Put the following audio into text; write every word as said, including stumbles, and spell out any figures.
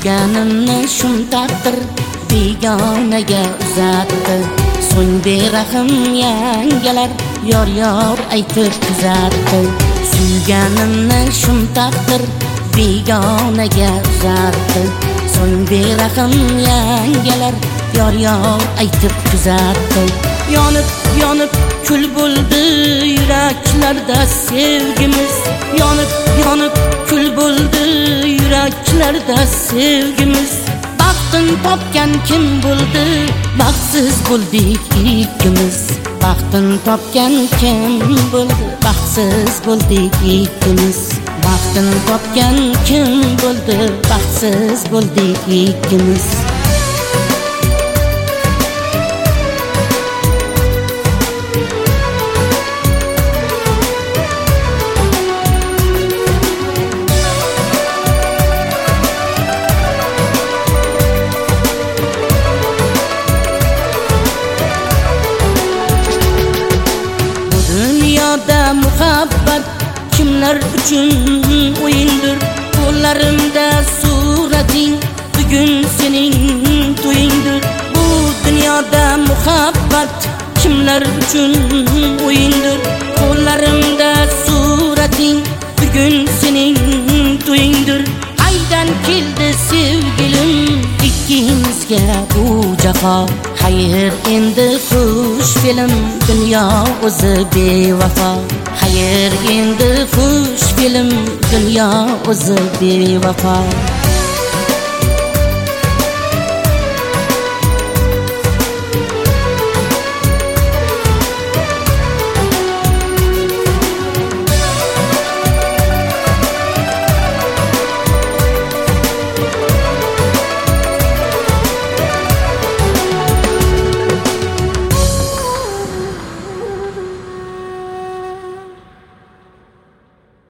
Suyganimni shum taqdir begonaga uzatdi. So'ng berahm yangalar yor yor aytib kuzatdi. Suyganimni shum taqdir begonaga uzatdi. So'ng berahm yangalar yor yor aytib kuzatdi. Yonib yonib kul bo'ldi yuraklarda sevgimiz. Yonib yonib kul bo'ldi yuraklarda sevgimiz. Baxtin topgan kim bo'ldi? Baxtsiz bo'ldik ikkimiz. Baxtin topgan kim bo'ldi? Baxtsiz bo'ldik ikkimiz. Baxtin topgan kim bo'ldi? Baxtsiz bo'ldik ikkimiz. Dünyada muhabbat kimlar uchun o'yindir. Qo'llarimda surating bugun sening to'yingdir. Bu dunyoda muhabbat kimlar uchun o'yindir. Qo'llarimda surating bugun sening to'yingdir. Qaydan keldi sevgilim ikkimizga bu jafo? Hayır endi xush film, dunyo o'zi bevafo. Hayır endi xush film, dunyo o'zi bevafo.